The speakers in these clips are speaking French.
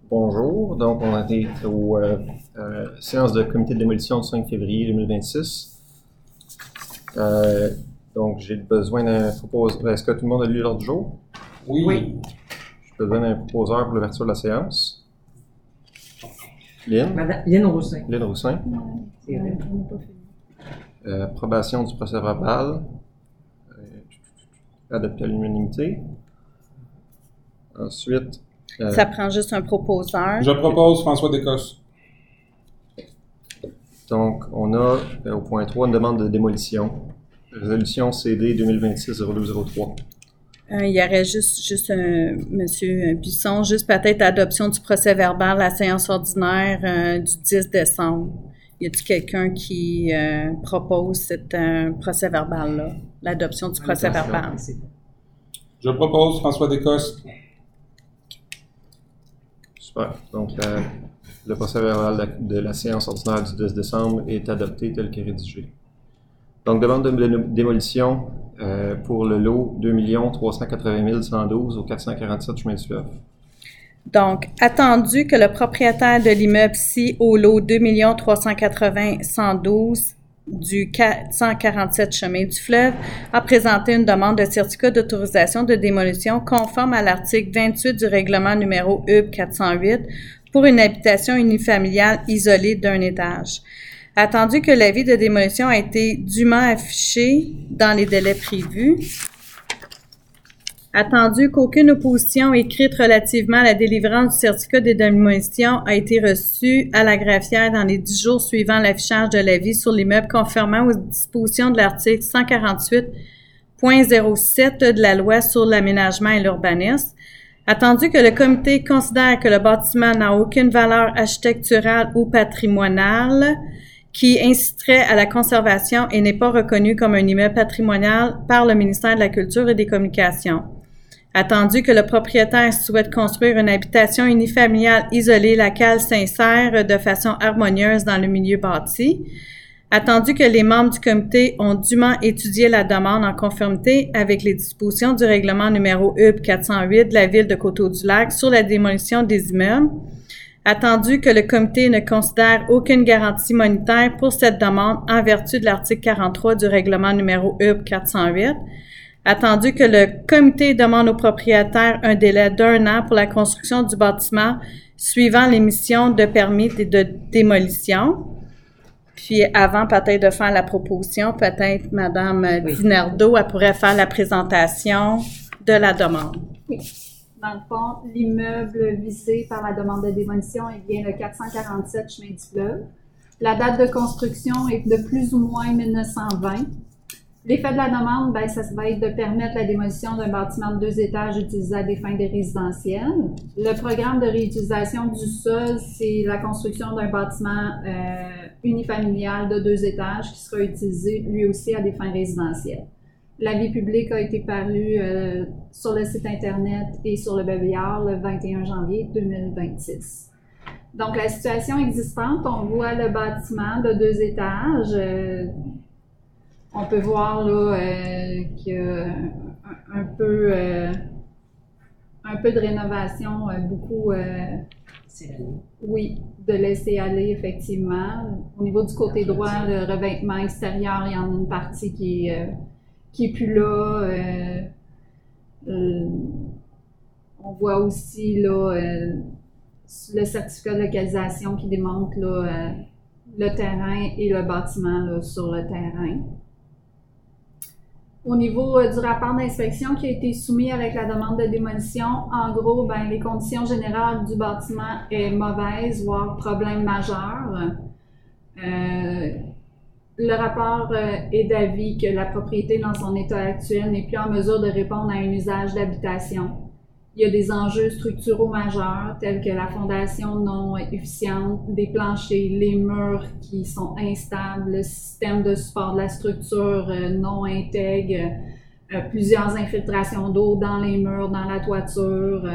Bonjour, donc on est aux séances de comité de démolition du 5 février 2026. Donc j'ai besoin d'un proposeur. Est-ce que tout le monde a lu l'ordre du jour? Oui. Je besoin d'un proposeur pour l'ouverture de la séance. Lynn? Madame Lynn Roussin. Lynn Roussin. C'est vrai. Approbation du procès verbal. Adopté à l'unanimité. Ensuite... Ça prend juste un proposeur. Je propose François Descosses. Donc, on a au point 3 une demande de démolition. Résolution CD 2026-0203. Il y aurait juste Monsieur Buisson, juste peut-être adoption du procès verbal à la séance ordinaire du 10 décembre. Y a-t-il quelqu'un qui propose cette procès verbal-là, l'adoption du procès verbal? Je propose François Descosses. Super. Donc, le procès verbal de la séance ordinaire du 10 décembre est adopté tel que rédigé. Donc, demande de démolition pour le lot 2 380 112 au 447 chemin du Fleuve. Donc, attendu que le propriétaire de l'immeuble ci au lot 2 380 112 du 447 chemin du Fleuve a présenté une demande de certificat d'autorisation de démolition conforme à l'article 28 du règlement numéro UB 408 pour une habitation unifamiliale isolée d'un étage. Attendu que l'avis de démolition a été dûment affiché dans les délais prévus. Attendu qu'aucune opposition écrite relativement à la délivrance du certificat de démolition a été reçue à la greffière dans les 10 jours suivant l'affichage de l'avis sur l'immeuble conformément aux dispositions de l'article 148.07 de la loi sur l'aménagement et l'urbanisme. Attendu que le comité considère que le bâtiment n'a aucune valeur architecturale ou patrimoniale qui inciterait à la conservation et n'est pas reconnu comme un immeuble patrimonial par le ministère de la Culture et des Communications. Attendu que le propriétaire souhaite construire une habitation unifamiliale isolée, laquelle s'insère de façon harmonieuse dans le milieu bâti. Attendu que les membres du comité ont dûment étudié la demande en conformité avec les dispositions du règlement numéro UB 408 de la Ville de Coteau-du-Lac sur la démolition des immeubles. Attendu que le comité ne considère aucune garantie monétaire pour cette demande en vertu de l'article 43 du règlement numéro UB 408. Attendu que le comité demande au propriétaire un délai d'1 an pour la construction du bâtiment suivant l'émission de permis de démolition. Puis avant peut-être de faire la proposition, peut-être Mme Dinardo, elle pourrait faire la présentation de la demande. Oui. Dans le fond, l'immeuble visé par la demande de démolition est bien le 447 chemin du Fleuve. La date de construction est de plus ou moins 1920. L'effet de la demande, ça va être de permettre la démolition d'un bâtiment de 2 étages utilisé à des fins de résidentielles. Le programme de réutilisation du sol, c'est la construction d'un bâtiment unifamilial de 2 étages qui sera utilisé lui aussi à des fins résidentielles. L'avis public a été paru sur le site Internet et sur le Babillard le 21 janvier 2026. Donc, la situation existante, on voit le bâtiment de 2 étages. On peut voir là qu'il y a un peu de rénovation, beaucoup oui, de laisser aller effectivement. Au niveau du côté droit, le revêtement extérieur, il y en a une partie qui est plus là. On voit aussi là le certificat de localisation qui démontre là, le terrain et le bâtiment là, sur le terrain. Au niveau du rapport d'inspection qui a été soumis avec la demande de démolition, en gros, les conditions générales du bâtiment est mauvaise, voire problème majeur. Le rapport est d'avis que la propriété dans son état actuel n'est plus en mesure de répondre à un usage d'habitation. Il y a des enjeux structuraux majeurs tels que la fondation non efficiente, des planchers, les murs qui sont instables, le système de support de la structure non intègre, plusieurs infiltrations d'eau dans les murs, dans la toiture.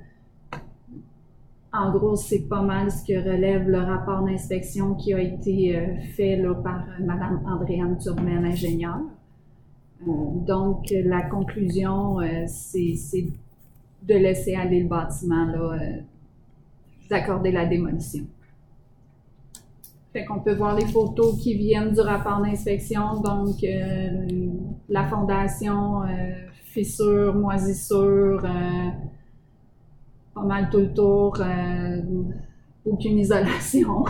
En gros, c'est pas mal ce que relève le rapport d'inspection qui a été fait là, par Mme Andréane Turmel, ingénieure. Donc, la conclusion, c'est de laisser aller le bâtiment là, d'accorder la démolition. Fait qu'on peut voir les photos qui viennent du rapport d'inspection, donc la fondation, fissure, moisissure, pas mal tout le tour, aucune isolation.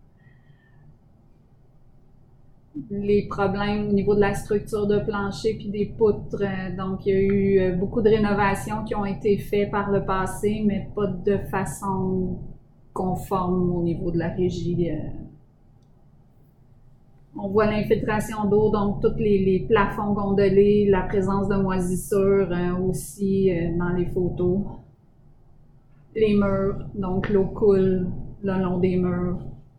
Les problèmes au niveau de la structure de plancher puis des poutres, donc il y a eu beaucoup de rénovations qui ont été faites par le passé, mais pas de façon conforme au niveau de la régie. On voit l'infiltration d'eau, donc tous les plafonds gondolés, la présence de moisissures aussi dans les photos. Les murs, donc l'eau coule le long des murs.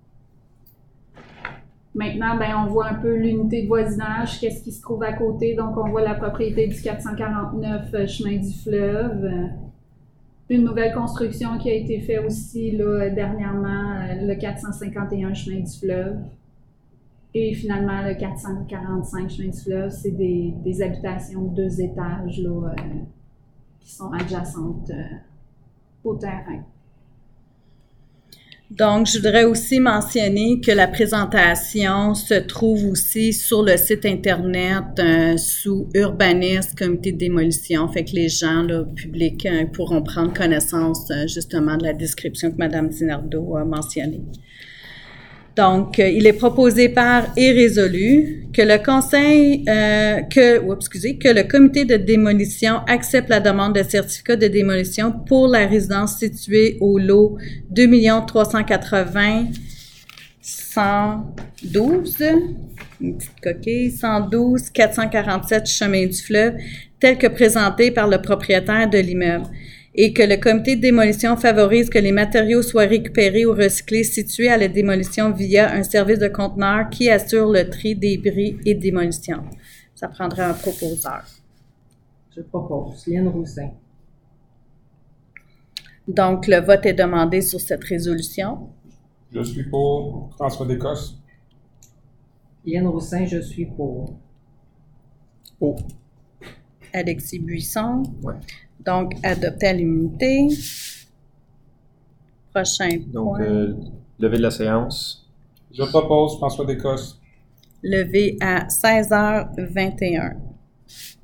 Maintenant, on voit un peu l'unité de voisinage, qu'est-ce qui se trouve à côté. Donc, on voit la propriété du 449 chemin du fleuve. Une nouvelle construction qui a été faite aussi là, dernièrement, le 451 chemin du fleuve. Et finalement, le 445 chemin du fleuve, c'est des habitations de 2 étages là, qui sont adjacentes au terrain. Donc, je voudrais aussi mentionner que la présentation se trouve aussi sur le site Internet sous Urbanisme, Comité de démolition. Fait que les gens, là, publics, pourront prendre connaissance justement de la description que Mme Dinardo a mentionnée. Donc, il est proposé par et résolu que le le comité de démolition accepte la demande de certificat de démolition pour la résidence située au lot 2 380 112, une petite coquille, 112 447 chemin du fleuve, tel que présenté par le propriétaire de l'immeuble. Et que le comité de démolition favorise que les matériaux soient récupérés ou recyclés situés à la démolition via un service de conteneurs qui assure le tri, débris et démolition. Ça prendrait un proposeur. Je propose. Lynne Roussin. Donc, le vote est demandé sur cette résolution. Je suis pour. François Descostes. Lynne Roussin, je suis pour. Oh. Alexis Buisson. Ouais. Donc, adopté à l'unanimité. Prochain Donc, point. levée de la séance. Je propose François Descostes. Levé à 16h21.